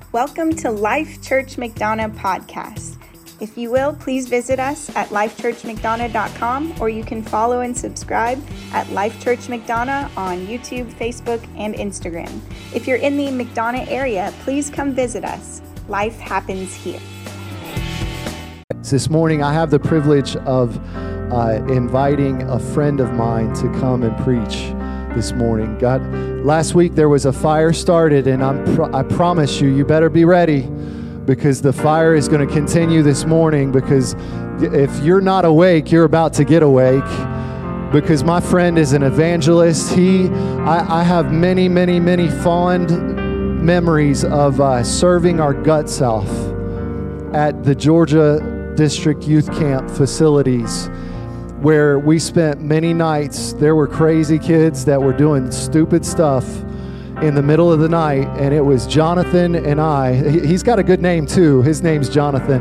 Welcome to Life Church McDonough podcast. If you will, please visit us at lifechurchmcdonough.com, or you can follow and subscribe at Life Church McDonough on YouTube, Facebook, and Instagram. If you're in the McDonough area, please come visit us. Life happens here. This morning, I have the privilege of inviting a friend of mine to come and preach this morning. Last week there was a fire started, and I promise you better be ready, because the fire is going to continue this morning. Because if you're not awake, you're about to get awake. Because my friend is an evangelist. I have many fond memories of serving our guts off at the Georgia District Youth Camp facilities, where we spent many nights. There were crazy kids that were doing stupid stuff in the middle of the night, and it was Jonathan and I. He's got a good name too. His name's Jonathan.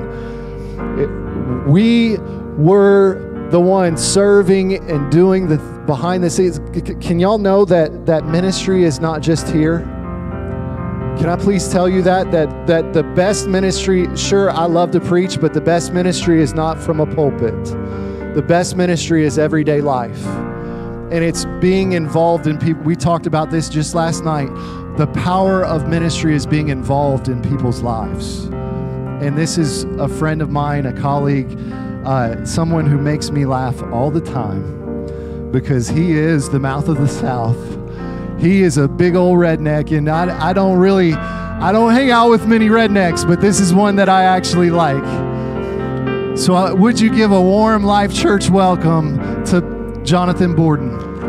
We were the ones serving and doing the behind the scenes. Can y'all know that ministry is not just here? Can I please tell you that the best ministry, sure, I love to preach, but the best ministry is not from a pulpit. The best ministry is everyday life. And it's being involved in people. We talked about this just last night. The power of ministry is being involved in people's lives. And this is a friend of mine, a colleague, someone who makes me laugh all the time, because he is the mouth of the South. He is a big old redneck, and I don't hang out with many rednecks, but this is one that I actually like. So would you give a warm Life Church welcome to Jonathan Borden?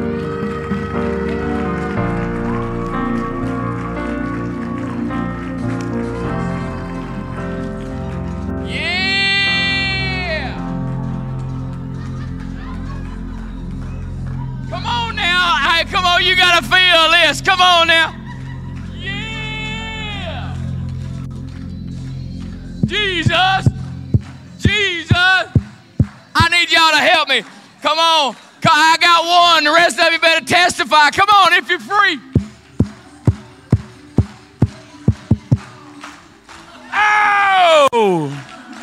Yeah! Come on now. Hey, come on, you got to feel this. Come on now. Yeah! Jesus! I need y'all to help me. Come on. I got one. The rest of you better testify. Come on, if you're free. Oh!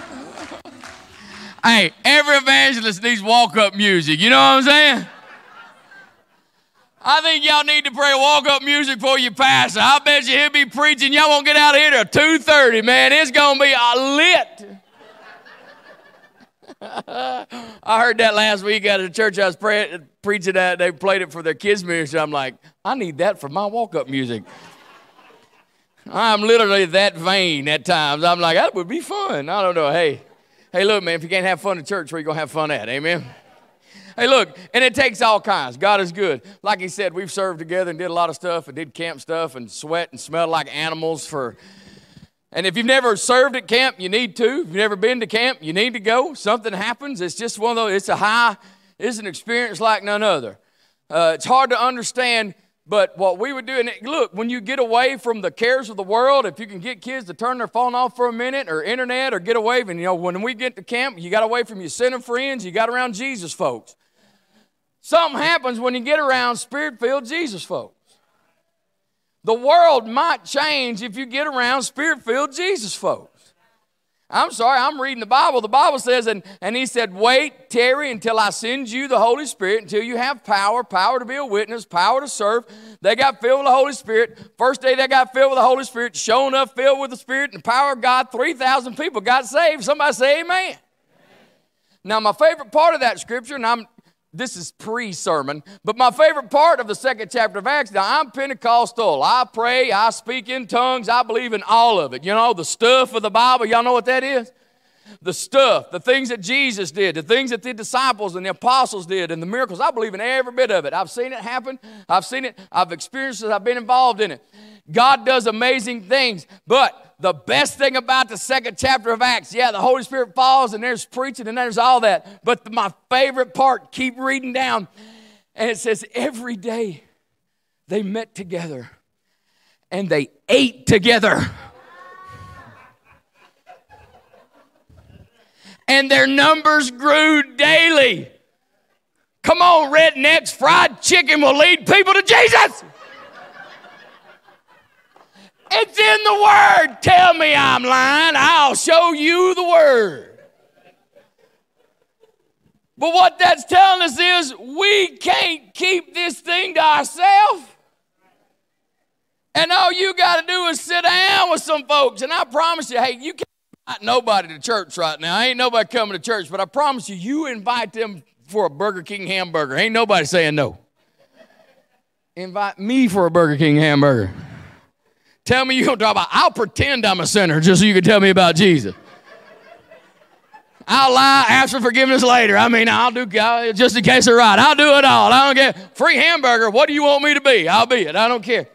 Hey, every evangelist needs walk-up music. You know what I'm saying? I think y'all need to pray walk-up music for your pastor. I bet you he'll be preaching. Y'all won't get out of here till 2:30, man. It's going to be lit. I heard that last week at a church I was preaching at. They played it for their kids' ministry. I'm like, I need that for my walk-up music. I'm literally that vain at times. I'm like, that would be fun. I don't know. Hey, look, man, if you can't have fun at church, where you going to have fun at? Amen? Hey, look, and it takes all kinds. God is good. Like he said, we've served together and did a lot of stuff and did camp stuff and sweat and smelled like animals for... And if you've never served at camp, you need to. If you've never been to camp, you need to go. Something happens. It's just one of those, it's an experience like none other. It's hard to understand, but what we would do, and look, when you get away from the cares of the world, if you can get kids to turn their phone off for a minute, or internet, or get away, and when we get to camp, you got away from your sinner friends, you got around Jesus folks. Something happens when you get around Spirit-filled Jesus folks. The world might change if you get around Spirit-filled Jesus folks. I'm sorry, I'm reading the Bible. The Bible says, and he said, wait, tarry until I send you the Holy Spirit, until you have power to be a witness, power to serve. They got filled with the Holy Spirit. First day they got filled with the Holy Spirit, shown up, filled with the Spirit and the power of God. 3,000 people got saved. Somebody say amen. Now, my favorite part of that scripture, and this is pre-sermon, but my favorite part of the second chapter of Acts, now I'm Pentecostal. I pray, I speak in tongues, I believe in all of it. You know, the stuff of the Bible, y'all know what that is? The stuff, the things that Jesus did, the things that the disciples and the apostles did, and the miracles. I believe in every bit of it. I've seen it happen. I've seen it. I've experienced it. I've been involved in it. God does amazing things, but the best thing about the second chapter of Acts, yeah, the Holy Spirit falls and there's preaching and there's all that. But my favorite part, keep reading down, and it says every day they met together and they ate together. And their numbers grew daily. Come on, rednecks, fried chicken will lead people to Jesus. It's in the Word. Tell me I'm lying. I'll show you the Word. But what that's telling us is we can't keep this thing to ourselves. And all you got to do is sit down with some folks. And I promise you, hey, you can't invite nobody to church right now. Ain't nobody coming to church. But I promise you, you invite them for a Burger King hamburger. Ain't nobody saying no. Invite me for a Burger King hamburger. Tell me you're going to talk about, I'll pretend I'm a sinner just so you can tell me about Jesus. I'll lie, ask for forgiveness later. I mean, I'll do, just in case they're right. I'll do it all. I don't care. Free hamburger, what do you want me to be? I'll be it. I don't care.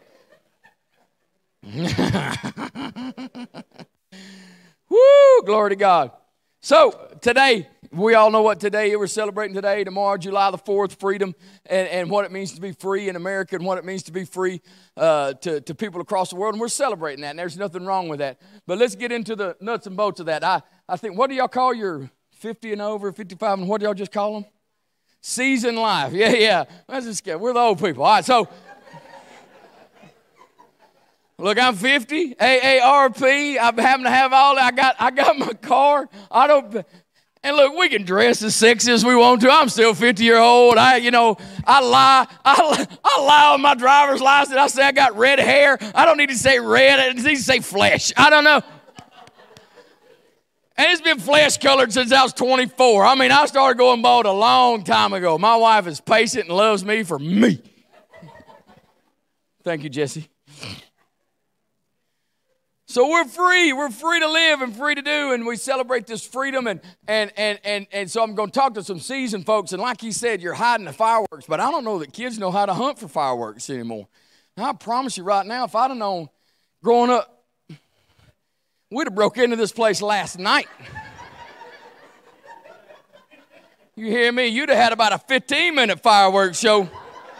Woo, glory to God. So, today, we all know what today is. We're celebrating today, tomorrow, July the 4th, freedom, and what it means to be free in America and what it means to be free to people across the world. And we're celebrating that, and there's nothing wrong with that. But let's get into the nuts and bolts of that. I think, what do y'all call your 50 and over, 55, and what do y'all just call them? Season life. Yeah. That's just good. We're the old people. All right, so, look, I'm 50, AARP. I happen to have all that. I got my car. And look, we can dress as sexy as we want to. I'm still 50-year-old. I lie. I lie on my driver's license. I say I got red hair. I don't need to say red. I need to say flesh. I don't know. And it's been flesh colored since I was 24. I mean, I started going bald a long time ago. My wife is patient and loves me for me. Thank you, Jesse. So we're free. We're free to live and free to do, and we celebrate this freedom. And so I'm going to talk to some seasoned folks. And like he said, you're hiding the fireworks, but I don't know that kids know how to hunt for fireworks anymore. Now, I promise you right now, if I'd have known growing up, we'd have broke into this place last night. You hear me? You'd have had about a 15-minute fireworks show.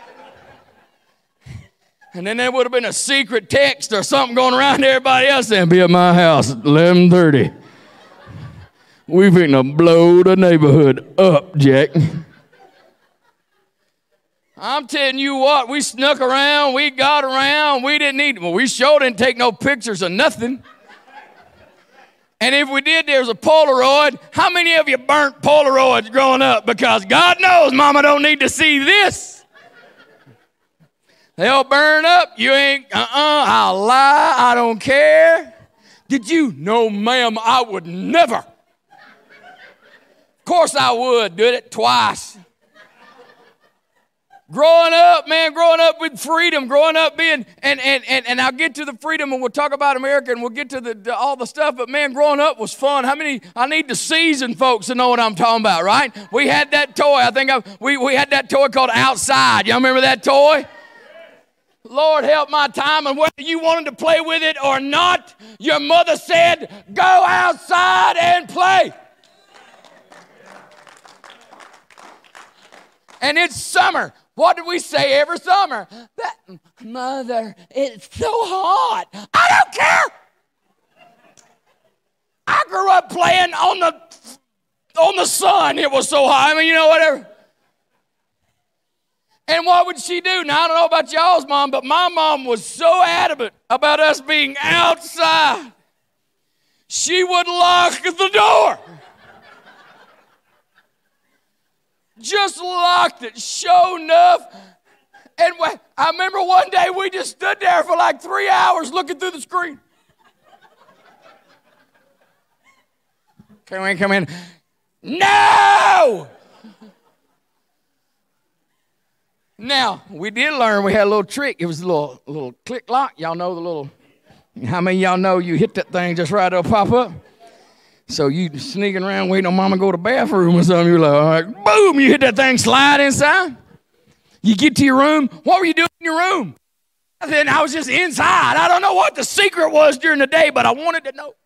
And then there would have been a secret text or something going around to everybody else saying, be at my house at 11:30. We finna blow the neighborhood up, Jack. I'm telling you what, we snuck around, we got around, we sure didn't take no pictures of nothing. And if we did, there was a Polaroid. How many of you burnt Polaroids growing up? Because God knows Mama don't need to see this. They'll burn up. You ain't, I'll lie. I don't care. Did you? No, ma'am, I would never. Of course I would. Did it twice. Growing up with freedom, growing up being, and I'll get to the freedom and we'll talk about America and we'll get to all the stuff, but man, growing up was fun. How many, I need the seasoned folks to know what I'm talking about, right? We had that toy, we had that toy called Outside. Y'all remember that toy? Lord help my time, and whether you wanted to play with it or not, your mother said, go outside and play. And it's summer. What do we say every summer? Mother, it's so hot. I don't care. I grew up playing on the sun. It was so hot. I mean, whatever. And what would she do? Now, I don't know about y'all's mom, but my mom was so adamant about us being outside. She would lock the door. Just locked it, sure enough. And I remember one day we just stood there for like 3 hours looking through the screen. Come in. No! Now, we did learn we had a little trick. It was a little click lock. Y'all know the little, how many of y'all know you hit that thing just right, it'll pop up? So you sneaking around waiting on mama to go to the bathroom or something. You're like, all right, boom, you hit that thing, slide inside. You get to your room. What were you doing in your room? Then I was just inside. I don't know what the secret was during the day, but I wanted to know.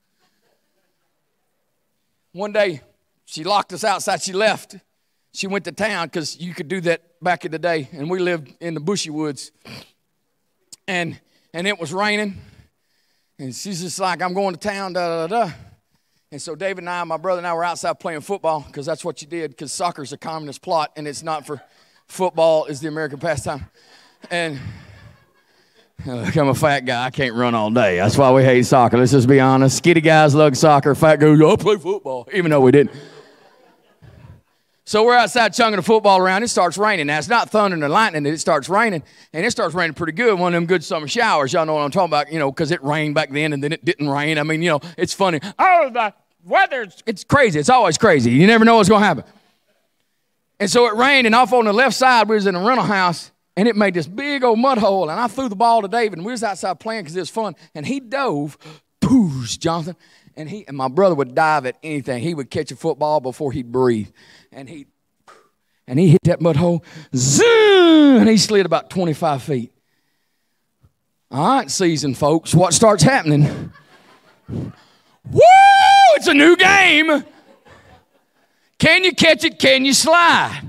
One day, she locked us outside. She left. She went to town because you could do that back in the day. And we lived in the bushy woods. And it was raining. And she's just like, I'm going to town, da-da-da-da. And so David and I, my brother and I, were outside playing football because that's what you did, because soccer's a communist plot and it's not for football is the American pastime. And Look, I'm a fat guy. I can't run all day. That's why we hate soccer. Let's just be honest. Skinny guys love soccer. Fat guys, I'll play football, even though we didn't. So we're outside chunking the football around. It starts raining. Now, it's not thunder and lightning. It starts raining, and it starts raining pretty good. One of them good summer showers. Y'all know what I'm talking about, because it rained back then, and then it didn't rain. I mean, it's funny. Oh, the weather, it's crazy. It's always crazy. You never know what's going to happen. And so it rained, and off on the left side, we was in a rental house, and it made this big old mud hole, and I threw the ball to David, and we was outside playing because it was fun, and he dove, poosh, Jonathan, and my brother would dive at anything. He would catch a football before he'd breathe, and he hit that mud hole, zoom, and he slid about 25 feet. All right, seasoned folks, what starts happening? Woo! It's a new game. Can you catch it? Can you slide?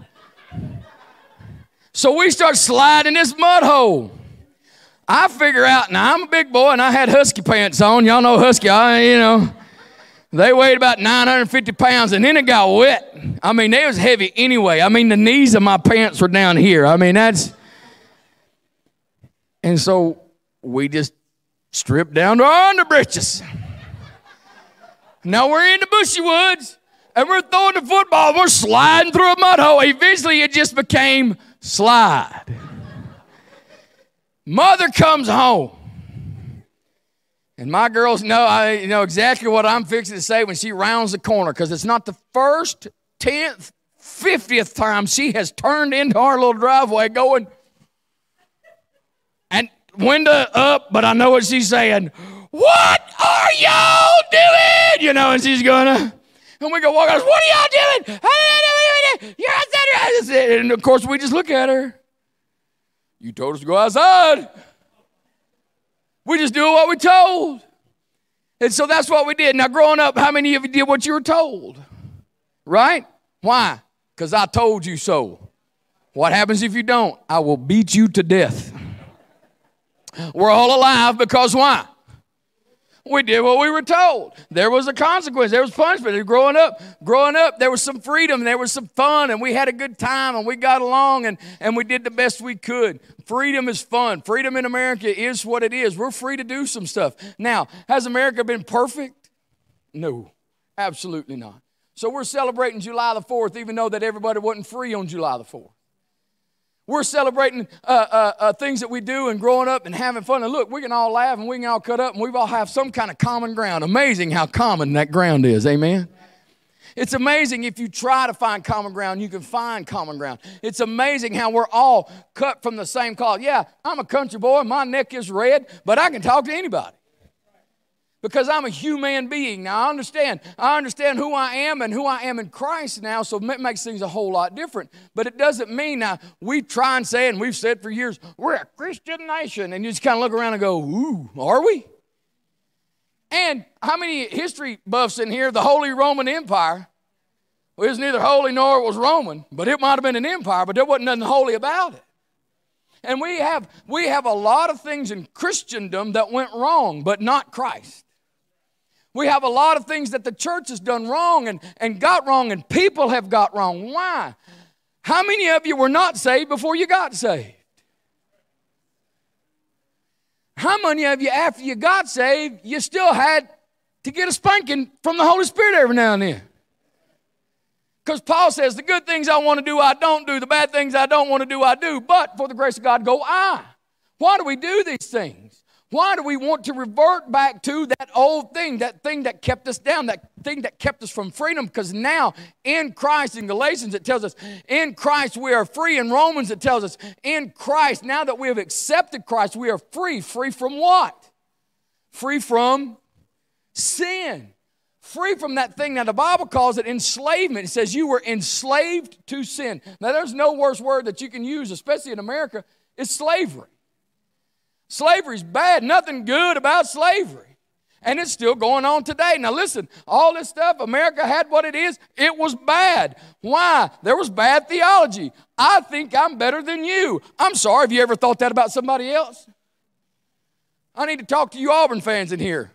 So we start sliding this mud hole. I figure out, now I'm a big boy and I had husky pants on. Y'all know husky, They weighed about 950 pounds and then it got wet. I mean, they was heavy anyway. I mean, the knees of my pants were down here. I mean, and so we just stripped down to our underbreeches. Now we're in the bushy woods. And we're throwing the football. We're sliding through a mud hole. Eventually, it just became slide. Mother comes home. And my girls know exactly what I'm fixing to say when she rounds the corner, because it's not the first, 10th, 50th time she has turned into our little driveway going, and window up, but I know what she's saying. What are y'all doing? And she's gonna... And we go walk out, what are y'all doing? You're outside. And of course, we just look at her. You told us to go outside. We just do what we told. And so that's what we did. Now, growing up, how many of you did what you were told? Right? Why? Because I told you so. What happens if you don't? I will beat you to death. We're all alive because why? We did what we were told. There was a consequence. There was punishment. Growing up, there was some freedom. There was some fun, and we had a good time, and we got along, and we did the best we could. Freedom is fun. Freedom in America is what it is. We're free to do some stuff. Now, has America been perfect? No, absolutely not. So we're celebrating July the 4th, even though that everybody wasn't free on July the 4th. We're celebrating things that we do and growing up and having fun. And look, we can all laugh and we can all cut up and we all have some kind of common ground. Amazing how common that ground is, amen? It's amazing if you try to find common ground, you can find common ground. It's amazing how we're all cut from the same cloth. Yeah, I'm a country boy, my neck is red, but I can talk to anybody. Because I'm a human being. Now, I understand who I am and who I am in Christ now, so it makes things a whole lot different. But it doesn't mean now we try and say, and we've said for years, we're a Christian nation, and you just kind of look around and go, ooh, are we? And how many history buffs in here, the Holy Roman Empire, well, it was neither holy nor it was Roman, but it might have been an empire, but there wasn't nothing holy about it. And we have a lot of things in Christendom that went wrong, but not Christ. We have a lot of things that the church has done wrong and got wrong and people have got wrong. Why? How many of you were not saved before you got saved? How many of you, after you got saved, you still had to get a spanking from the Holy Spirit every now and then? Because Paul says, the good things I want to do, I don't do. The bad things I don't want to do, I do. But for the grace of God, go I. Why do we do these things? Why do we want to revert back to that old thing, that thing that kept us down, that thing that kept us from freedom? Because now in Christ, in Galatians it tells us, in Christ we are free. In Romans it tells us, in Christ, now that we have accepted Christ, we are free. Free from what? Free from sin. Free from that thing. Now the Bible calls it enslavement. It says you were enslaved to sin. Now there's no worse word that you can use, especially in America, is slavery. Slavery's bad. Nothing good about slavery. And it's still going on today. Now listen, all this stuff, America had what it is. It was bad. Why? There was bad theology. I think I'm better than you. I'm sorry, have you ever thought that about somebody else? I need to talk to you Auburn fans in here.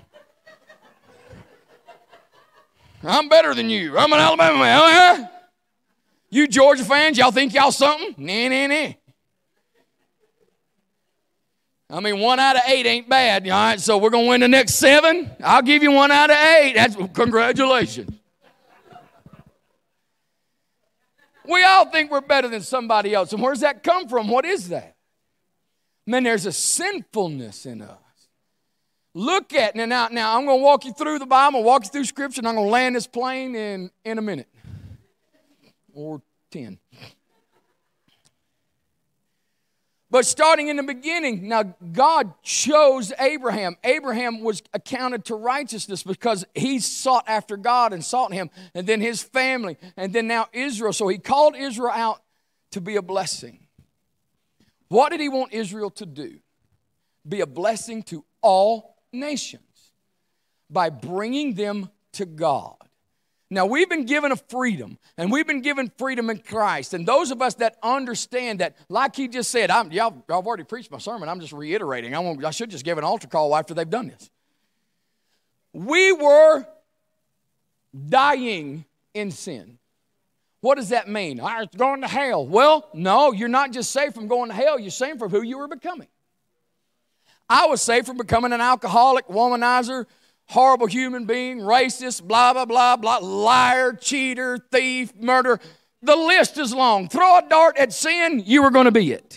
I'm better than you. I'm an Alabama man. Oh, yeah? You Georgia fans, y'all think y'all something? Nah. I mean, 1 out of 8 ain't bad. All right, so we're going to win the next 7. I'll give you 1 out of 8. That's congratulations. We all think we're better than somebody else. And where does that come from? What is that? Man, there's a sinfulness in us. Look at, now I'm going to walk you through the Bible, walk you through Scripture, and I'm going to land this plane in a minute. Or 10. But starting in the beginning, now God chose Abraham. Abraham was accounted to righteousness because he sought after God and sought him. And then his family. And then now Israel. So he called Israel out to be a blessing. What did he want Israel to do? Be a blessing to all nations by bringing them to God. Now, we've been given a freedom, and we've been given freedom in Christ. And those of us that understand that, like he just said, I've already preached my sermon. I'm just reiterating. I should just give an altar call after they've done this. We were dying in sin. What does that mean? I'm going to hell. Well, no, you're not just saved from going to hell. You're saved from who you were becoming. I was saved from becoming an alcoholic, womanizer, horrible human being, racist, blah, blah, blah, blah, liar, cheater, thief, murderer. The list is long. Throw a dart at sin, you were going to be it.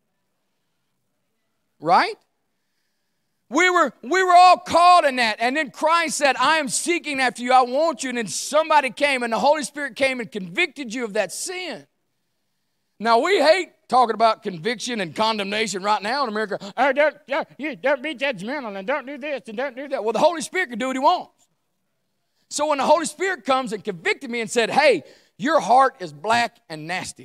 Right? We were all caught in that. And then Christ said, I am seeking after you. I want you. And then somebody came and the Holy Spirit came and convicted you of that sin. Now, we hate talking about conviction and condemnation right now in America. Oh, don't be judgmental and don't do this and don't do that. Well, the Holy Spirit can do what he wants. So when the Holy Spirit comes and convicted me and said, hey, your heart is black and nasty.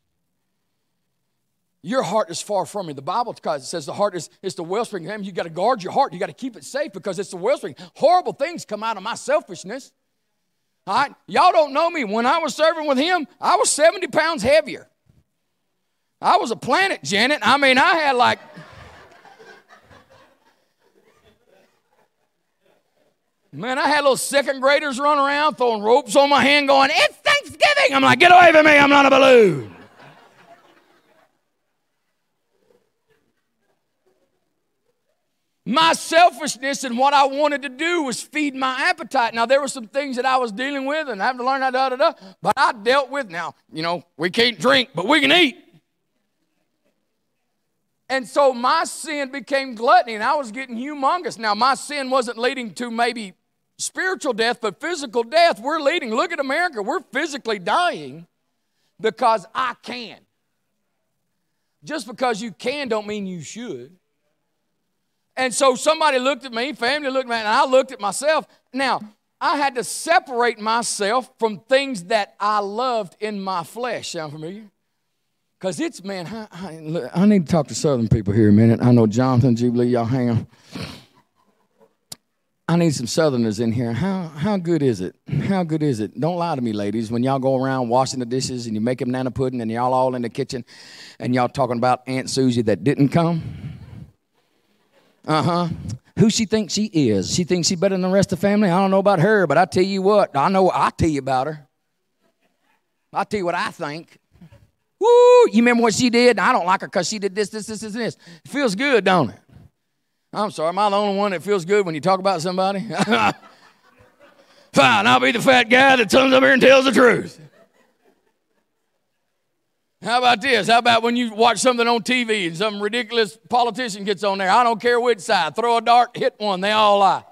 Your heart is far from me. The Bible says the heart is the wellspring. You got to guard your heart. You got to keep it safe because it's the wellspring. Horrible things come out of my selfishness. All right? Y'all don't know me. When I was serving with him, I was 70 pounds heavier. I was a planet, Janet. I mean, I had like... Man, I had little second graders run around throwing ropes on my hand going, it's Thanksgiving. I'm like, get away from me. I'm not a balloon. My selfishness and what I wanted to do was feed my appetite. Now, there were some things that I was dealing with and having to learn how to but I dealt with. Now, we can't drink, but we can eat. And so my sin became gluttony, and I was getting humongous. Now, my sin wasn't leading to maybe spiritual death, but physical death. We're leading. Look at America. We're physically dying because I can. Just because you can don't mean you should. And so somebody looked at me, family looked at me, and I looked at myself. Now, I had to separate myself from things that I loved in my flesh. Sound familiar? Because it's, man, I need to talk to Southern people here a minute. I know Jonathan, Jubilee, y'all hang on. I need some Southerners in here. How good is it? How good is it? Don't lie to me, ladies. When y'all go around washing the dishes and you make them banana pudding and y'all all in the kitchen and y'all talking about Aunt Susie that didn't come. Who she thinks she is? She thinks she's better than the rest of the family? I don't know about her, but I tell you what. I'll tell you about her. I'll tell you what I think. Woo! You remember what she did? I don't like her because she did this, and this. It feels good, don't it? I'm sorry, am I the only one that feels good when you talk about somebody? Fine, I'll be the fat guy that comes up here and tells the truth. How about this? How about when you watch something on TV and some ridiculous politician gets on there? I don't care which side. Throw a dart, hit one, they all lie.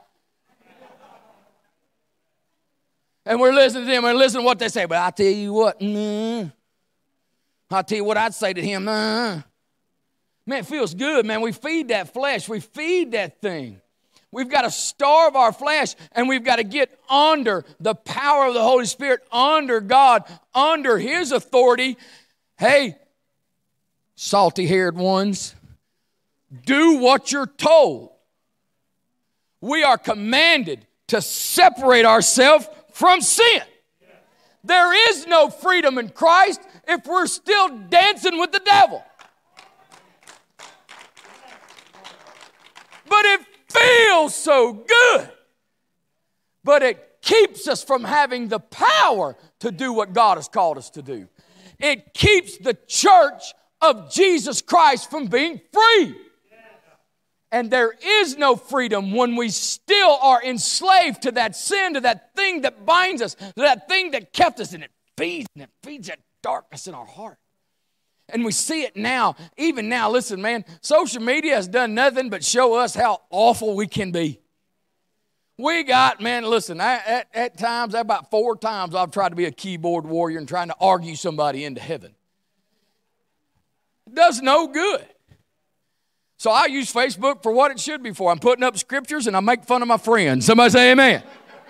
And we're listening to them and listening to what they say. But I tell you what, I'll tell you what I'd say to him. Man, it feels good, man. We feed that flesh. We feed that thing. We've got to starve our flesh, and we've got to get under the power of the Holy Spirit, under God, under His authority. Hey, salty-haired ones, do what you're told. We are commanded to separate ourselves from sin. There is no freedom in Christ if we're still dancing with the devil. But it feels so good. But it keeps us from having the power to do what God has called us to do. It keeps the church of Jesus Christ from being free. And there is no freedom when we still are enslaved to that sin, to that thing that binds us, to that thing that kept us, and it feeds that darkness in our heart. And we see it now, even now. Listen, man, social media has done nothing but show us how awful we can be. We got, man, listen, at times, about 4 times, I've tried to be a keyboard warrior and trying to argue somebody into heaven. It does no good. So I use Facebook for what it should be for. I'm putting up scriptures and I make fun of my friends. Somebody say amen.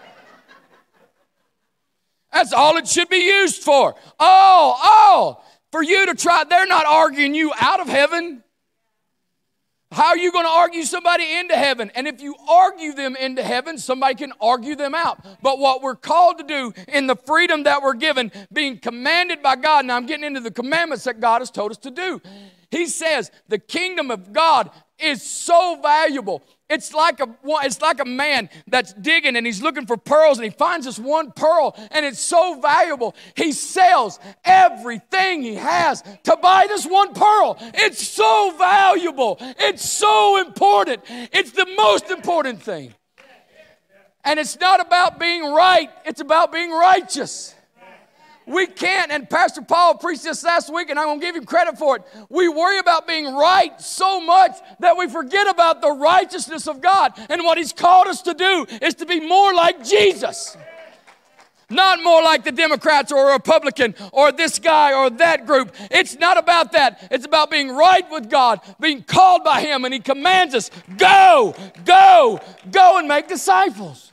That's all it should be used for. For you to try. They're not arguing you out of heaven. How are you going to argue somebody into heaven? And if you argue them into heaven, somebody can argue them out. But what we're called to do in the freedom that we're given, being commanded by God, now I'm getting into the commandments that God has told us to do. He says the kingdom of God is so valuable. It's like a man that's digging and he's looking for pearls and he finds this one pearl and it's so valuable. He sells everything he has to buy this one pearl. It's so valuable. It's so important. It's the most important thing. And it's not about being right. It's about being righteous. We can't, and Pastor Paul preached this last week, and I'm going to give him credit for it. We worry about being right so much that we forget about the righteousness of God. And what He's called us to do is to be more like Jesus. Not more like the Democrats or a Republican or this guy or that group. It's not about that. It's about being right with God, being called by Him, and He commands us, go, go, go and make disciples.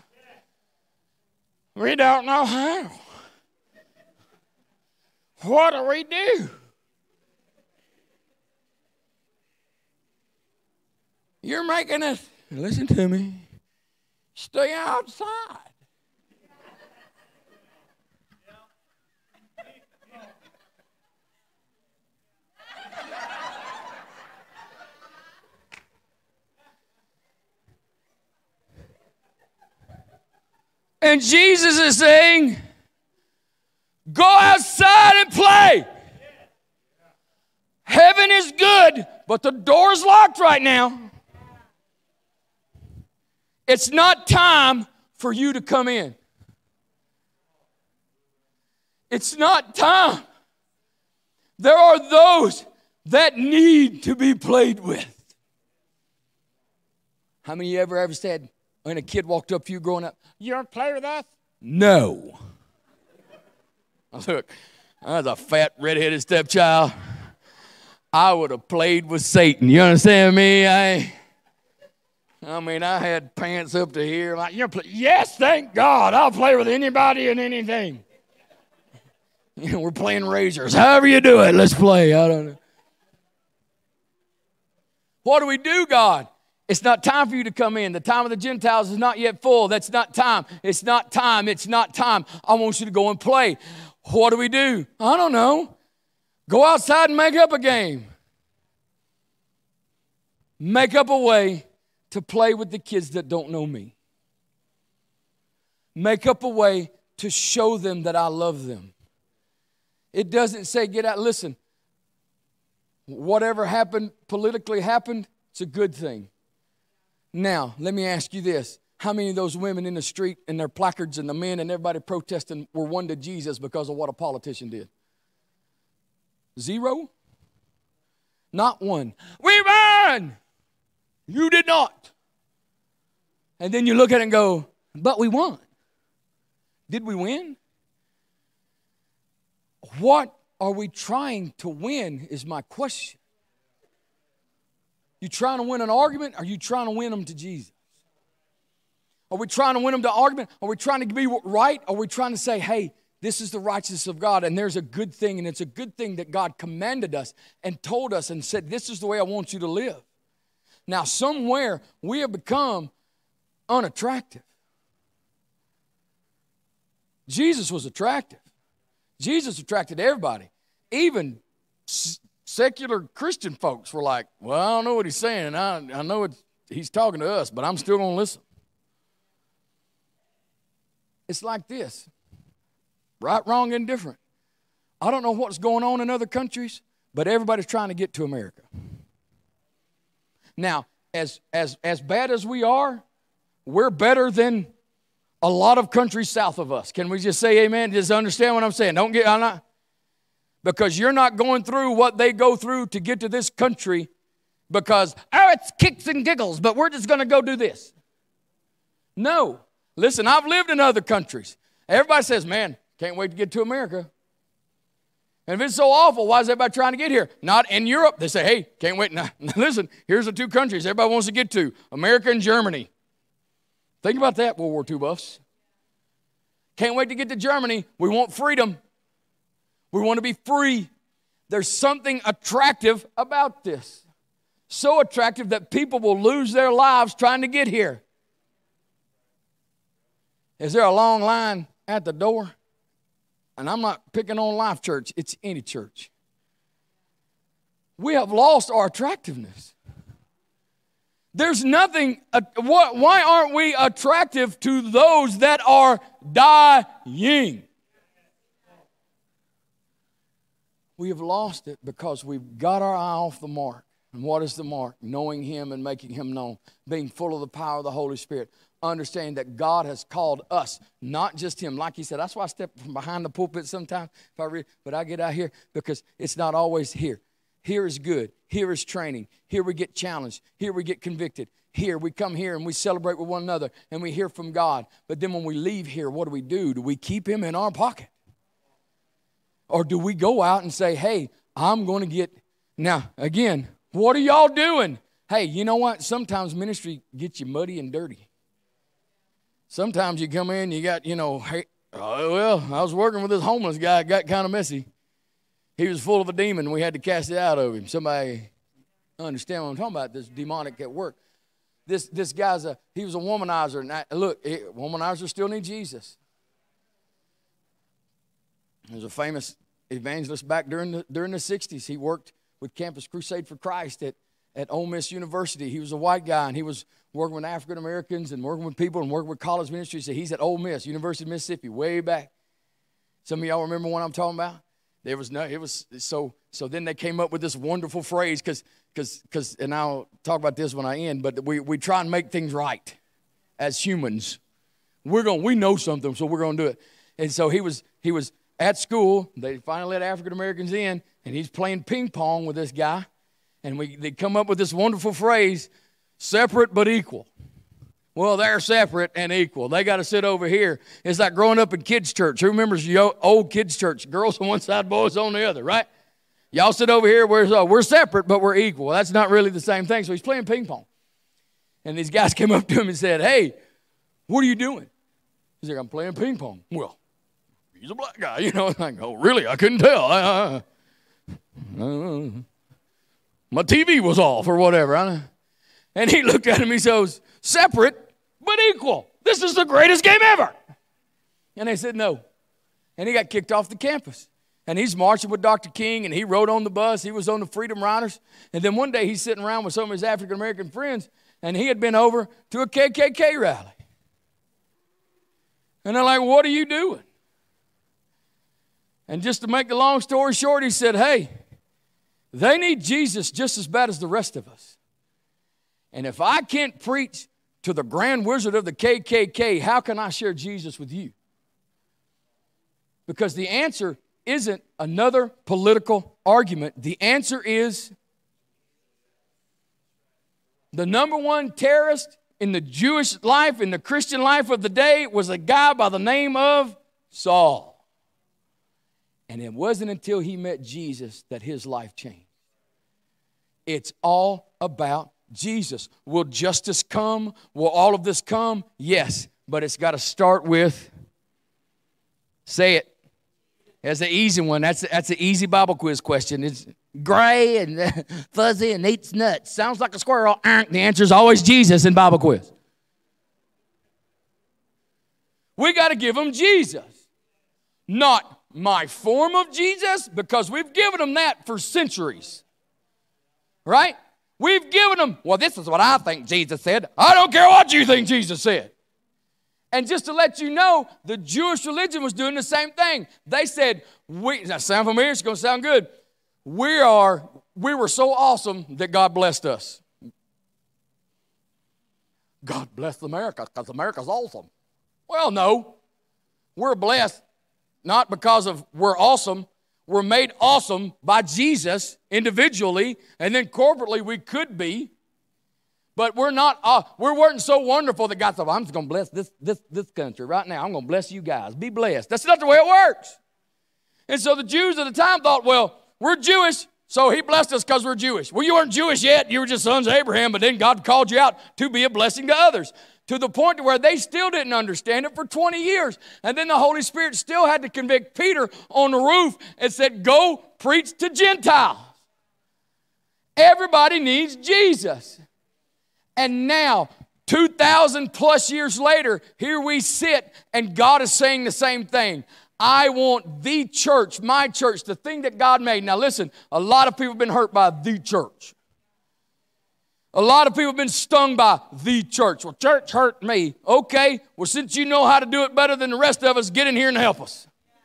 We don't know how. What do we do? You're making us, listen to me, stay outside. And Jesus is saying, go outside and play. Heaven is good, but the door's locked right now. It's not time for you to come in. It's not time. There are those that need to be played with. How many of you ever said, when a kid walked up to you growing up, you want to play with us? No. Look, I was a fat, red-headed stepchild. I would have played with Satan. You understand me? I had pants up to here. Like, yes, thank God. I'll play with anybody and anything. We're playing razors. However you do it, let's play. I don't know. What do we do, God? It's not time for you to come in. The time of the Gentiles is not yet full. That's not time. It's not time. It's not time. I want you to go and play. What do we do? I don't know. Go outside and make up a game. Make up a way to play with the kids that don't know me. Make up a way to show them that I love them. It doesn't say get out. Listen, whatever happened, politically happened, it's a good thing. Now, let me ask you this. How many of those women in the street and their placards and the men and everybody protesting were won to Jesus because of what a politician did? 0? Not one. We won! You did not. And then you look at it and go, but we won. Did we win? What are we trying to win is my question. You trying to win an argument? Or are you trying to win them to Jesus? Are we trying to win them to argument? Are we trying to be right? Are we trying to say, hey, this is the righteousness of God, and there's a good thing, and it's a good thing that God commanded us and told us and said, this is the way I want you to live. Now, somewhere we have become unattractive. Jesus was attractive. Jesus attracted everybody. Even secular Christian folks were like, well, I don't know what he's saying, and I know he's talking to us, but I'm still going to listen. It's like this. Right, wrong, indifferent. I don't know what's going on in other countries, but everybody's trying to get to America. Now, as bad as we are, we're better than a lot of countries south of us. Can we just say amen? Just understand what I'm saying. I'm not, because you're not going through what they go through to get to this country because, it's kicks and giggles, but we're just going to go do this. No. Listen, I've lived in other countries. Everybody says, man, can't wait to get to America. And if it's so awful, why is everybody trying to get here? Not in Europe. They say, hey, can't wait. Now, listen, here's the two countries everybody wants to get to, America and Germany. Think about that, World War II buffs. Can't wait to get to Germany. We want freedom. We want to be free. There's something attractive about this. So attractive that people will lose their lives trying to get here. Is there a long line at the door? And I'm not picking on Life Church. It's any church. We have lost our attractiveness. There's nothing, why aren't we attractive to those that are dying? We have lost it because we've got our eye off the mark. And what is the mark? Knowing Him and making Him known. Being full of the power of the Holy Spirit. Understanding that God has called us, not just Him. Like He said, that's why I step from behind the pulpit sometimes. But I get out here because it's not always here. Here is good. Here is training. Here we get challenged. Here we get convicted. Here we come here and we celebrate with one another and we hear from God. But then when we leave here, what do? Do we keep Him in our pocket? Or do we go out and say, hey, I'm going to get... Now, again, what are y'all doing? Hey, you know what? Sometimes ministry gets you muddy and dirty. Sometimes you come in, you got, hey, well, I was working with this homeless guy. It got kind of messy. He was full of a demon. We had to cast it out of him. Somebody understand what I'm talking about, this demonic at work. This guy's he was a womanizer. And look, womanizers still need Jesus. There's a famous evangelist back during the 60s. He worked with Campus Crusade for Christ at Ole Miss University. He was a white guy, and he was working with African Americans and working with people and working with college ministries. So he's at Ole Miss, University of Mississippi, way back. Some of y'all remember what I'm talking about? So then they came up with this wonderful phrase, because and I'll talk about this when I end, but we try and make things right as humans. We know something, so we're going to do it. And so he was at school. They finally let African Americans in, and he's playing ping pong with this guy. And they come up with this wonderful phrase, separate but equal. Well, they're separate and equal. They got to sit over here. It's like growing up in kids' church. Who remembers your old kids' church? Girls on one side, boys on the other, right? Y'all sit over here. We're separate, but we're equal. That's not really the same thing. So he's playing ping pong. And these guys came up to him and said, hey, what are you doing? He's like, I'm playing ping pong. Well, he's a black guy. Like, oh, really? I couldn't tell. My TV was off or whatever. And he looked at him, he says, separate but equal. This is the greatest game ever. And they said no. And he got kicked off the campus. And he's marching with Dr. King, and he rode on the bus. He was on the Freedom Riders. And then one day he's sitting around with some of his African-American friends, and he had been over to a KKK rally. And they're like, what are you doing? And just to make the long story short, he said, hey, they need Jesus just as bad as the rest of us. And if I can't preach to the grand wizard of the KKK, how can I share Jesus with you? Because the answer isn't another political argument. The answer is the number one terrorist in the Jewish life, in the Christian life of the day, was a guy by the name of Saul. And it wasn't until he met Jesus that his life changed. It's all about Jesus. Will justice come? Will all of this come? Yes, but it's got to start with, say it. That's an easy one. That's an easy Bible quiz question. It's gray and fuzzy and eats nuts. Sounds like a squirrel. The answer is always Jesus in Bible quiz. We got to give them Jesus. Not my form of Jesus, because we've given them that for centuries. Right? We've given them, well, this is what I think Jesus said. I don't care what you think Jesus said. And just to let you know, the Jewish religion was doing the same thing. They said, that sound familiar? It's going to sound good. We were so awesome that God blessed us. God bless America because America's awesome. Well, no. We're blessed not because of we're awesome. We're made awesome by Jesus individually, and then corporately we could be. But we're not. We weren't so wonderful that God said, well, I'm just going to bless this country right now. I'm going to bless you guys. Be blessed. That's not the way it works. And so the Jews at the time thought, well, we're Jewish, so he blessed us because we're Jewish. Well, you weren't Jewish yet. You were just sons of Abraham, but then God called you out to be a blessing to others, to the point to where they still didn't understand it for 20 years. And then the Holy Spirit still had to convict Peter on the roof and said, go preach to Gentiles. Everybody needs Jesus. And now, 2,000 plus years later, here we sit, and God is saying the same thing. I want the church, my church, the thing that God made. Now listen, a lot of people have been hurt by the church. A lot of people have been stung by the church. Well, church hurt me. Okay, well, since you know how to do it better than the rest of us, get in here and help us.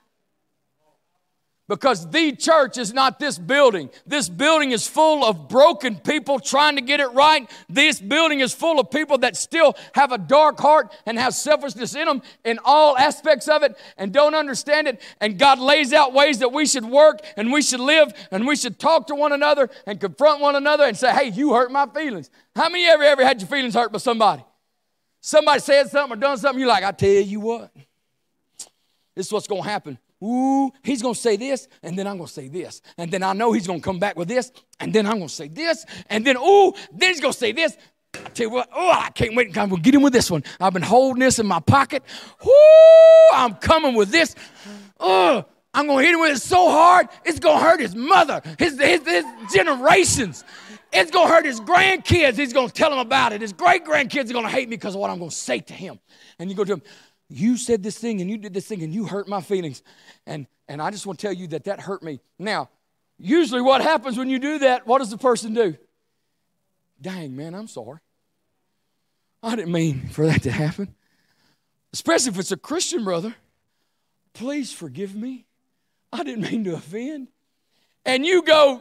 Because the church is not this building. This building is full of broken people trying to get it right. This building is full of people that still have a dark heart and have selfishness in them in all aspects of it and don't understand it. And God lays out ways that we should work and we should live and we should talk to one another and confront one another and say, hey, you hurt my feelings. How many of you ever had your feelings hurt by somebody? Somebody said something or done something, you're like, I tell you what, this is what's going to happen. Ooh, he's going to say this, and then I'm going to say this. And then I know he's going to come back with this, and then I'm going to say this. And then, then he's going to say this. I tell you what, I can't wait. I'm going to get him with this one. I've been holding this in my pocket. I'm coming with this. I'm going to hit him with it so hard, it's going to hurt his mother, his generations. It's going to hurt his grandkids. He's going to tell them about it. His great-grandkids are going to hate me because of what I'm going to say to him. And you go to him, you said this thing and you did this thing and you hurt my feelings. And I just want to tell you that hurt me. Now, usually what happens when you do that, what does the person do? Dang, man, I'm sorry. I didn't mean for that to happen. Especially if it's a Christian brother. Please forgive me. I didn't mean to offend. And you go,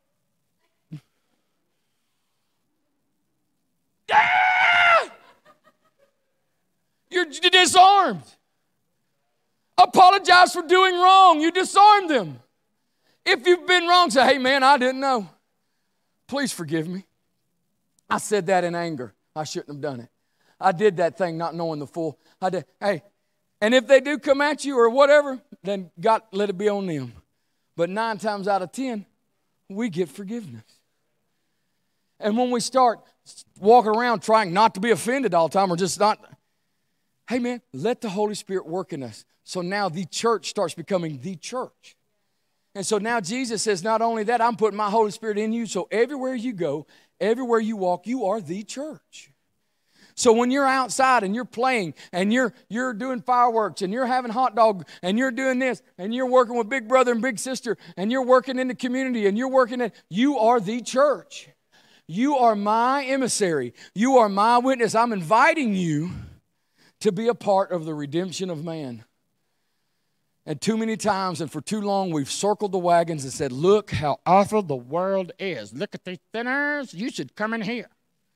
ah! You're disarmed. Apologize for doing wrong. You disarmed them. If you've been wrong, say, hey, man, I didn't know. Please forgive me. I said that in anger. I shouldn't have done it. I did that thing not knowing the full. I did. Hey, and if they do come at you or whatever, then God, let it be on them. But 9 times out of 10, we get forgiveness. And when we start walking around trying not to be offended all the time or just not, hey, man, let the Holy Spirit work in us. So now the church starts becoming the church. And so now Jesus says, not only that, I'm putting my Holy Spirit in you. So everywhere you go, everywhere you walk, you are the church. So when you're outside and you're playing and you're doing fireworks and you're having hot dog and you're doing this and you're working with big brother and big sister and you're working in the community and you're working at, you are the church. You are my emissary. You are my witness. I'm inviting you to be a part of the redemption of man. And too many times and for too long, we've circled the wagons and said, look how awful the world is. Look at these sinners. You should come in here.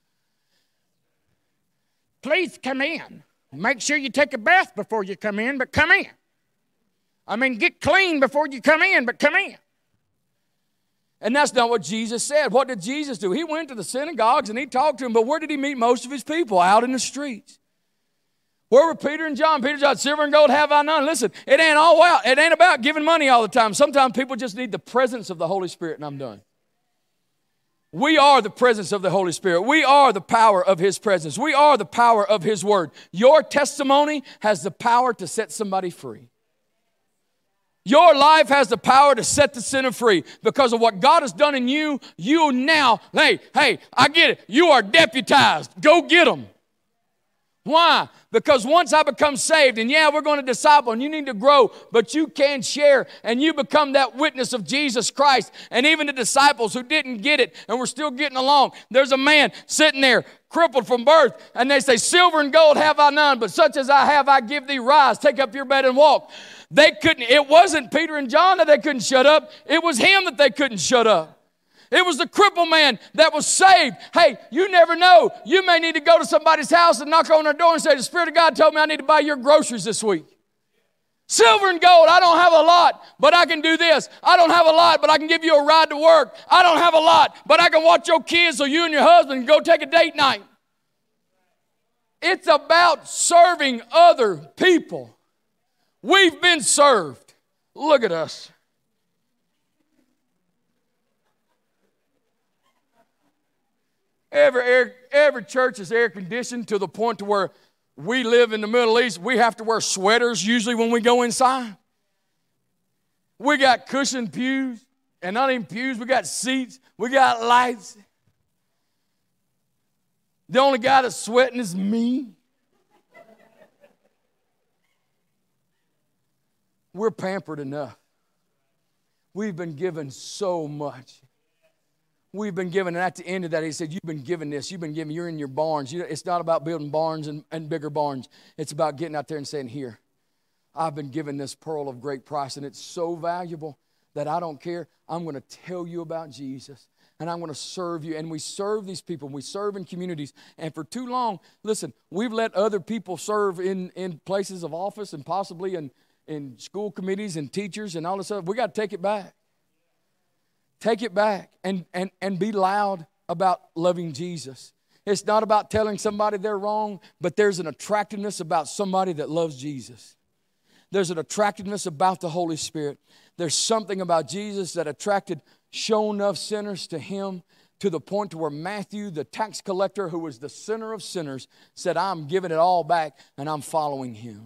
Please come in. Make sure you take a bath before you come in, but come in. I mean, get clean before you come in, but come in. And that's not what Jesus said. What did Jesus do? He went to the synagogues and he talked to them, but where did he meet most of his people? Out in the streets. Where were Peter and John? Peter and John, silver and gold have I none. Listen, it ain't about giving money all the time. Sometimes people just need the presence of the Holy Spirit, and I'm done. We are the presence of the Holy Spirit. We are the power of His presence. We are the power of His Word. Your testimony has the power to set somebody free. Your life has the power to set the sinner free because of what God has done in you. You now, hey, I get it. You are deputized. Go get them. Why? Because once I become saved, and yeah, we're going to disciple, and you need to grow, but you can share, and you become that witness of Jesus Christ. And even the disciples who didn't get it, and we're still getting along. There's a man sitting there, crippled from birth, and they say, silver and gold have I none, but such as I have, I give thee. Rise, take up your bed and walk. They couldn't, it wasn't Peter and John that they couldn't shut up. It was him that they couldn't shut up. It was the crippled man that was saved. Hey, you never know. You may need to go to somebody's house and knock on their door and say, the Spirit of God told me I need to buy your groceries this week. Silver and gold, I don't have a lot, but I can do this. I don't have a lot, but I can give you a ride to work. I don't have a lot, but I can watch your kids so you and your husband can go take a date night. It's about serving other people. We've been served. Look at us. Every church is air conditioned to the point to where we live in the Middle East. We have to wear sweaters usually when we go inside. We got cushioned pews, and not even pews. We got seats. We got lights. The only guy that's sweating is me. We're pampered enough. We've been given so much. We've been given, and at the end of that, he said, you've been given this. You've been given, you're in your barns. It's not about building barns and bigger barns. It's about getting out there and saying, here, I've been given this pearl of great price, and it's so valuable that I don't care. I'm going to tell you about Jesus, and I'm going to serve you. And we serve these people. We serve in communities. And for too long, listen, we've let other people serve in places of office and possibly in school committees and teachers and all this stuff. We got to take it back. Take it back and be loud about loving Jesus. It's not about telling somebody they're wrong, but there's an attractiveness about somebody that loves Jesus. There's an attractiveness about the Holy Spirit. There's something about Jesus that attracted show enough sinners to him to the point to where Matthew, the tax collector, who was the sinner of sinners, said, I'm giving it all back and I'm following him.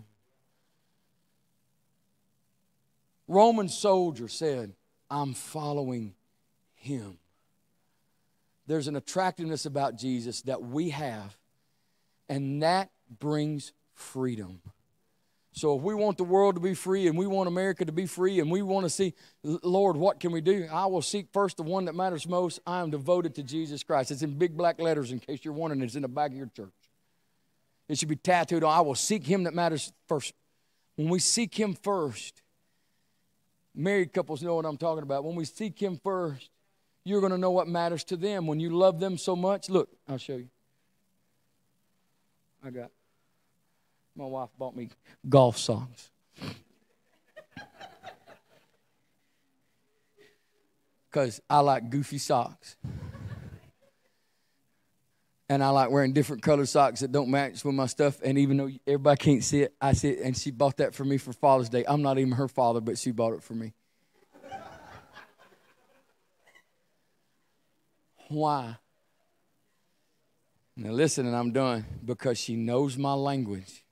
Roman soldier said, I'm following him. There's an attractiveness about Jesus that we have, and that brings freedom. So if we want the world to be free and we want America to be free and we want to see, Lord, what can we do? I will seek first the one that matters most. I am devoted to Jesus Christ. It's in big black letters in case you're wondering. It's in the back of your church. It should be tattooed on. I will seek him that matters first. When we seek him first, married couples know what I'm talking about. When we seek him first, you're going to know what matters to them. When you love them so much, look, I'll show you. My wife bought me golf socks. Because I like goofy socks. And I like wearing different colored socks that don't match with my stuff. And even though everybody can't see it, I see it. And she bought that for me for Father's Day. I'm not even her father, but she bought it for me. Why? Now listen, and I'm done. Because she knows my language.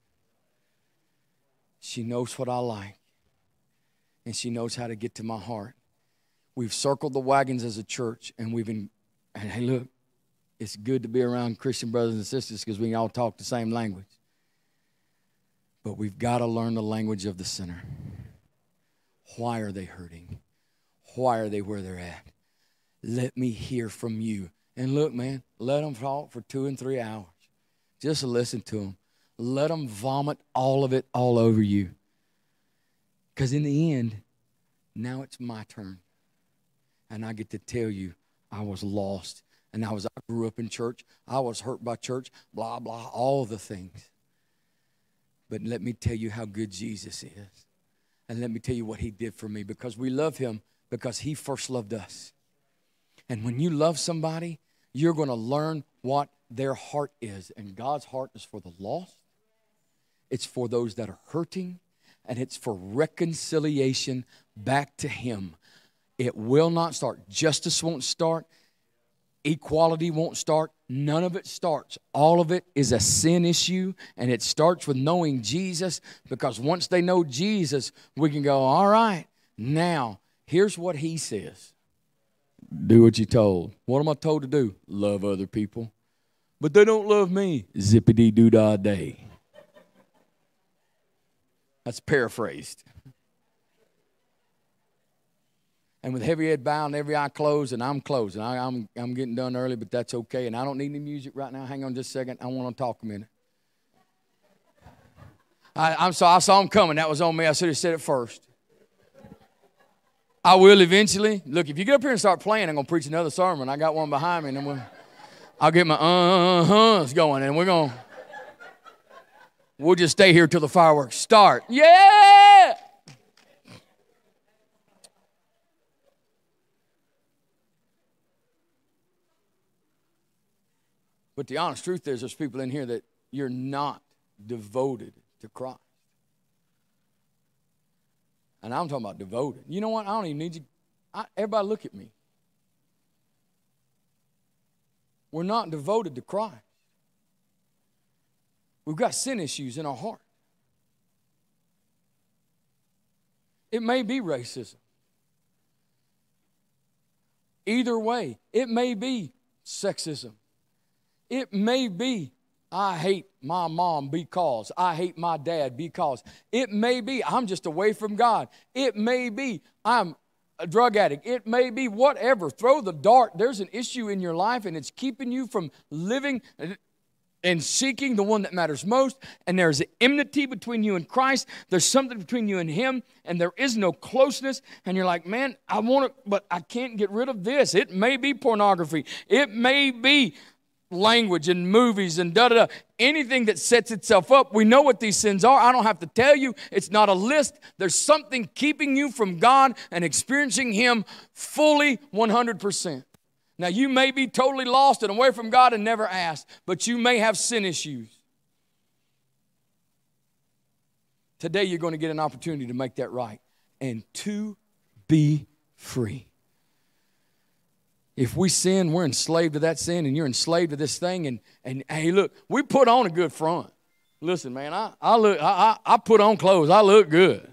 She knows what I like. And she knows how to get to my heart. We've circled the wagons as a church, and and hey, look, it's good to be around Christian brothers and sisters because we can all talk the same language. But we've got to learn the language of the sinner. Why are they hurting? Why are they where they're at? Let me hear from you. And look, man, let them talk for 2 and 3 hours. Just listen to them. Let them vomit all of it all over you. Because in the end, now it's my turn. And I get to tell you, I was lost. And I grew up in church. I was hurt by church, blah, blah, all the things. But let me tell you how good Jesus is. And let me tell you what he did for me. Because we love him because he first loved us. And when you love somebody, you're going to learn what their heart is. And God's heart is for the lost. It's for those that are hurting. And it's for reconciliation back to him. It will not start. Justice won't start. Equality won't start. None of it starts. All of it is a sin issue, and it starts with knowing Jesus, because once they know Jesus, we can go, all right, now, here's what he says. Do what you're told. What am I told to do? Love other people. But they don't love me. Zippity-doo-dah-day. That's paraphrased. And with heavy head bowed and every eye closed, and I'm closing. I'm getting done early, but that's okay. And I don't need any music right now. Hang on just a second. I want to talk a minute. I'm sorry. I saw him coming. That was on me. I should have said it first. I will eventually. Look, if you get up here and start playing, I'm going to preach another sermon. I got one behind me, and then I'll get my uh-huhs going, and we'll just stay here till the fireworks start. Yeah! But the honest truth is there's people in here that you're not devoted to Christ. And I'm talking about devoted. You know what? I don't even need you. Everybody look at me. We're not devoted to Christ. We've got sin issues in our heart. It may be racism. Either way, it may be sexism. It may be, I hate my mom because, I hate my dad because. It may be, I'm just away from God. It may be, I'm a drug addict. It may be whatever. Throw the dart. There's an issue in your life, and it's keeping you from living and seeking the one that matters most. And there's an enmity between you and Christ. There's something between you and Him, and there is no closeness. And you're like, man, I want it, but I can't get rid of this. It may be pornography. It may be language and movies and da-da-da. Anything that sets itself up, we know what these sins are. I don't have to tell you. It's not a list. There's something keeping you from God and experiencing Him fully 100%. Now, you may be totally lost and away from God and never asked, but you may have sin issues. Today, you're going to get an opportunity to make that right and to be free. If we sin, we're enslaved to that sin, and you're enslaved to this thing. And hey, look, we put on a good front. Listen, man, I put on clothes. I look good.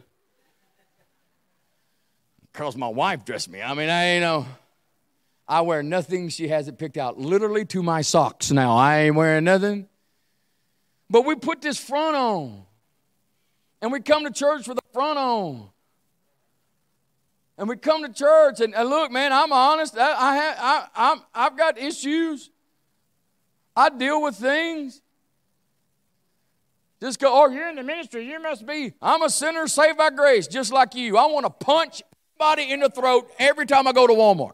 Because my wife dressed me. I mean, I wear nothing she hasn't picked out, literally to my socks now. I ain't wearing nothing. But we put this front on. And we come to church with the front on. And we come to church, and look, man, I'm honest. I've got issues. I deal with things. Just go, oh, you're in the ministry. You must be. I'm a sinner saved by grace, just like you. I want to punch anybody in the throat every time I go to Walmart.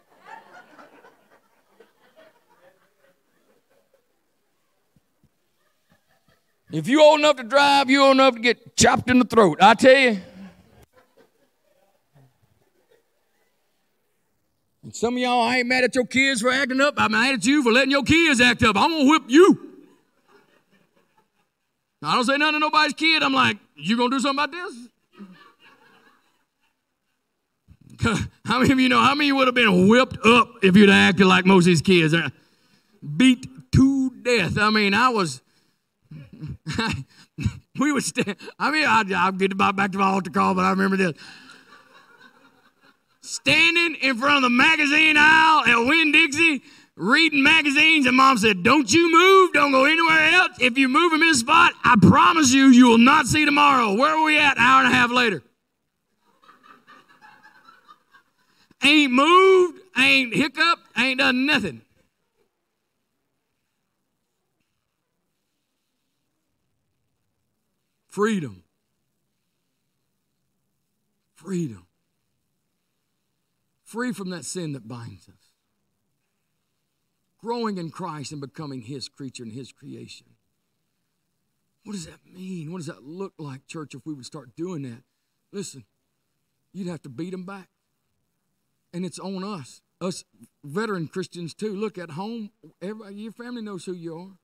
If you old enough to drive, you old enough to get chopped in the throat. I tell you. And some of y'all, I ain't mad at your kids for acting up. I'm mad at you for letting your kids act up. I'm going to whip you. I don't say nothing to nobody's kid. I'm like, you going to do something about this? How many of you know, how many of you would have been whipped up if you'd acted like most of these kids? Beat to death. I mean, we would stand. I mean, I'll get back to my altar call, but I remember this. Standing in front of the magazine aisle at Winn-Dixie, reading magazines, and Mom said, don't you move, don't go anywhere else. If you move in this spot, I promise you, you will not see tomorrow. Where are we at? An hour and a half later. Ain't moved, ain't hiccuped, ain't done nothing. Freedom. Freedom. Free from that sin that binds us. Growing in Christ and becoming His creature and His creation. What does that mean? What does that look like, church, if we would start doing that? Listen, you'd have to beat them back. And it's on us. Us veteran Christians too. Look, at home, your family knows who you are.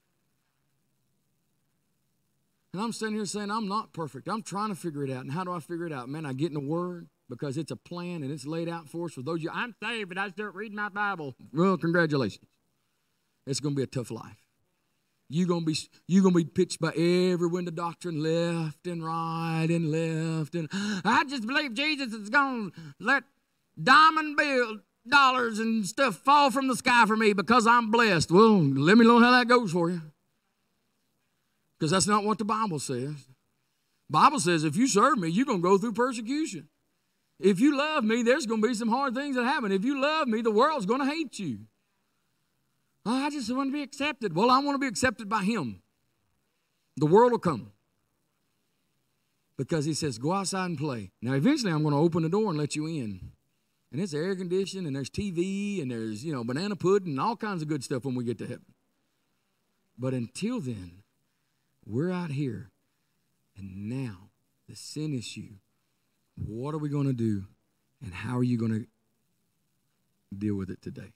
And I'm standing here saying I'm not perfect. I'm trying to figure it out. And how do I figure it out? Man, I get in the Word. Because it's a plan and it's laid out for us. For those of you, I'm saved, but I start reading my Bible. Well, congratulations. It's going to be a tough life. You're going to be pitched by every wind of doctrine, left and right and left. And I just believe Jesus is going to let diamond bill dollars and stuff fall from the sky for me because I'm blessed. Well, let me know how that goes for you. Because that's not what the Bible says. The Bible says if you serve me, you're going to go through persecution. If you love me, there's going to be some hard things that happen. If you love me, the world's going to hate you. Oh, I just want to be accepted. Well, I want to be accepted by Him. The world will come. Because he says, go outside and play. Now, eventually I'm going to open the door and let you in. And it's air conditioned, and there's TV, and there's, banana pudding, and all kinds of good stuff when we get to heaven. But until then, we're out here. And now, the sin issue. What are we going to do? And how are you going to deal with it today?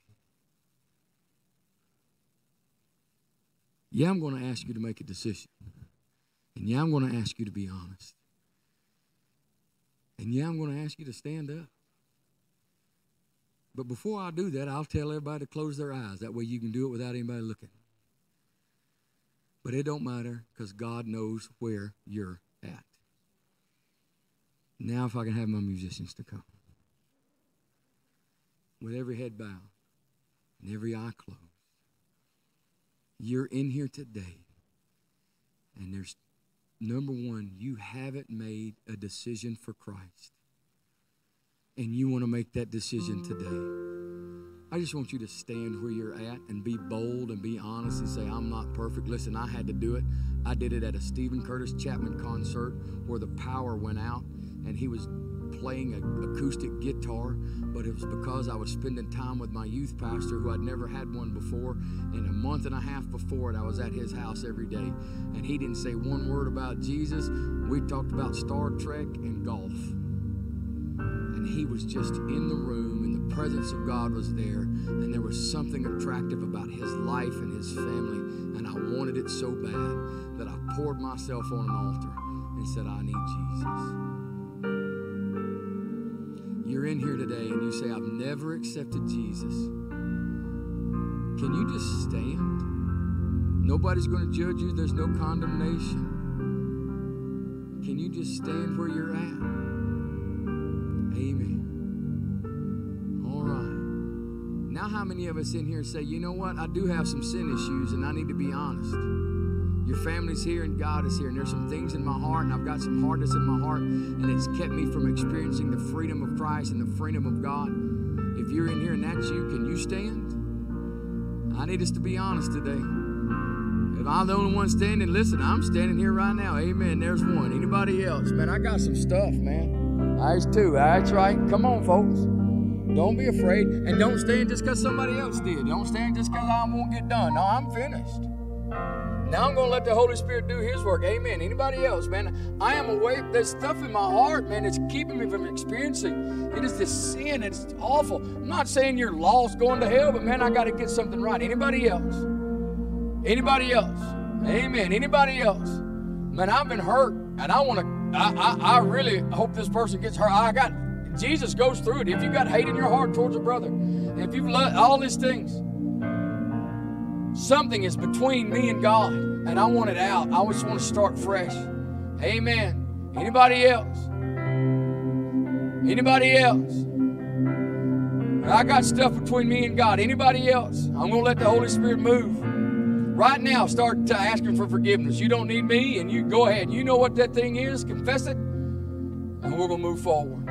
Yeah, I'm going to ask you to make a decision. And yeah, I'm going to ask you to be honest. And yeah, I'm going to ask you to stand up. But before I do that, I'll tell everybody to close their eyes. That way you can do it without anybody looking. But it don't matter, because God knows where you're at. Now if I can have my musicians to come. With every head bowed and every eye closed. You're in here today. And there's, number one, you haven't made a decision for Christ. And you want to make that decision today. I just want you to stand where you're at and be bold and be honest and say, I'm not perfect. Listen, I had to do it. I did it at a Stephen Curtis Chapman concert where the power went out and he was playing an acoustic guitar, but it was because I was spending time with my youth pastor who I'd never had one before, and a month and a half before it I was at his house every day, and he didn't say one word about Jesus. We talked about Star Trek and golf. And he was just in the room, and the presence of God was there, and there was something attractive about his life and his family, and I wanted it so bad that I poured myself on an altar and said, I need Jesus. You're in here today and you say, I've never accepted Jesus. Can you just stand? Nobody's going to judge you. There's no condemnation. Can you just stand where you're at? Amen. All right. Now how many of us in here say, you know what? I do have some sin issues and I need to be honest. Your family's here and God is here, and there's some things in my heart, and I've got some hardness in my heart, and it's kept me from experiencing the freedom of Christ and the freedom of God. If you're in here and that's you, can you stand? I need us to be honest today. If I'm the only one standing, listen, I'm standing here right now. Amen. There's one. Anybody else? Man, I got some stuff, man. There's two. That's right. Come on, folks. Don't be afraid. And don't stand just because somebody else did. Don't stand just because I won't get done. No, I'm finished. Now I'm going to let the Holy Spirit do His work. Amen. Anybody else, man? I am awake. There's stuff in my heart, man, that's keeping me from experiencing. It is this sin. It's awful. I'm not saying you're lost going to hell, but, man, I got to get something right. Anybody else? Anybody else? Amen. Anybody else? Man, I've been hurt, and I really hope this person gets hurt. Jesus goes through it. If you've got hate in your heart towards a brother, if you've loved all these things, something is between me and God, and I want it out. I just want to start fresh. Amen. Anybody else? Anybody else? I got stuff between me and God. Anybody else? I'm going to let the Holy Spirit move. Right now, start asking for forgiveness. You don't need me, and you go ahead. You know what that thing is. Confess it, and we're going to move forward.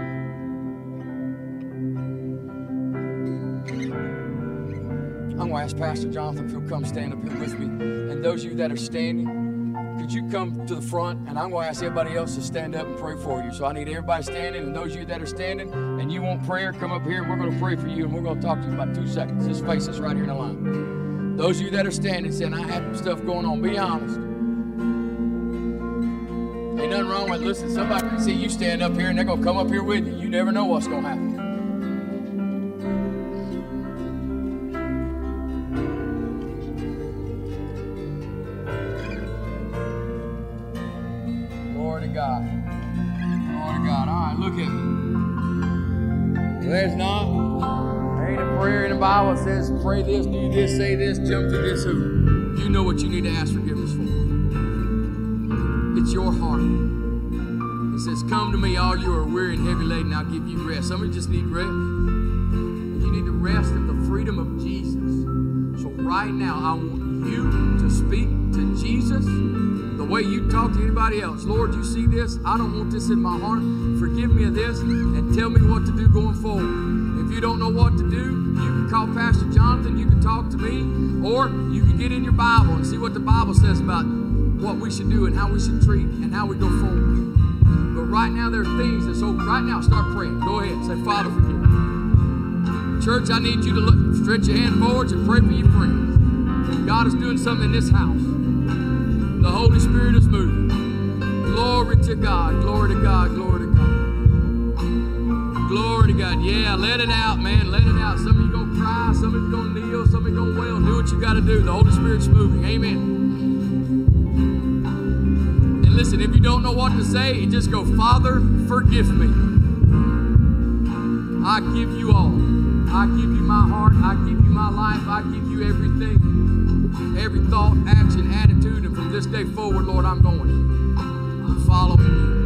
I'm going to ask Pastor Jonathan if he'll come stand up here with me. And those of you that are standing, could you come to the front? And I'm going to ask everybody else to stand up and pray for you. So I need everybody standing. And those of you that are standing and you want prayer, come up here and we're going to pray for you. And we're going to talk to you in about 2 seconds. Just face us right here in the line. Those of you that are standing saying, I have some stuff going on. Be honest. Ain't nothing wrong with it. Listen, somebody can see you stand up here and they're going to come up here with you. You never know what's going to happen. God. Glory to God. All right, look at me. There's not. There ain't a prayer in the Bible that says, pray this, do this, say this, jump to this hoop. You know what you need to ask forgiveness for. It's your heart. It says, come to me, all you are weary and heavy laden, I'll give you rest. Some of you just need rest. You need to rest in the freedom of Jesus. So right now, I want you to speak to Jesus the way you talk to anybody else. Lord, you see this? I don't want this in my heart. Forgive me of this and tell me what to do going forward. If you don't know what to do, you can call Pastor Jonathan, you can talk to me, or you can get in your Bible and see what the Bible says about what we should do and how we should treat and how we go forward. But right now there are things that, so right now start praying. Go ahead. Say, Father, forgive me. Church, I need you to look, stretch your hand forwards and pray for your friends. God is doing something in this house. The Holy Spirit is moving. Glory to God, glory to God, glory to God. Glory to God. Yeah, let it out, man. Let it out. Some of you going to cry. Some of you going to kneel. Some of you going to wail. Do what you got to do. The Holy Spirit's moving. Amen. And listen, if you don't know what to say, you just go, Father, forgive me. I give you all. I give you my heart. I give you my life. I give you everything. Every thought, action, attitude. And from this day forward, Lord, I'm going. I'm following you.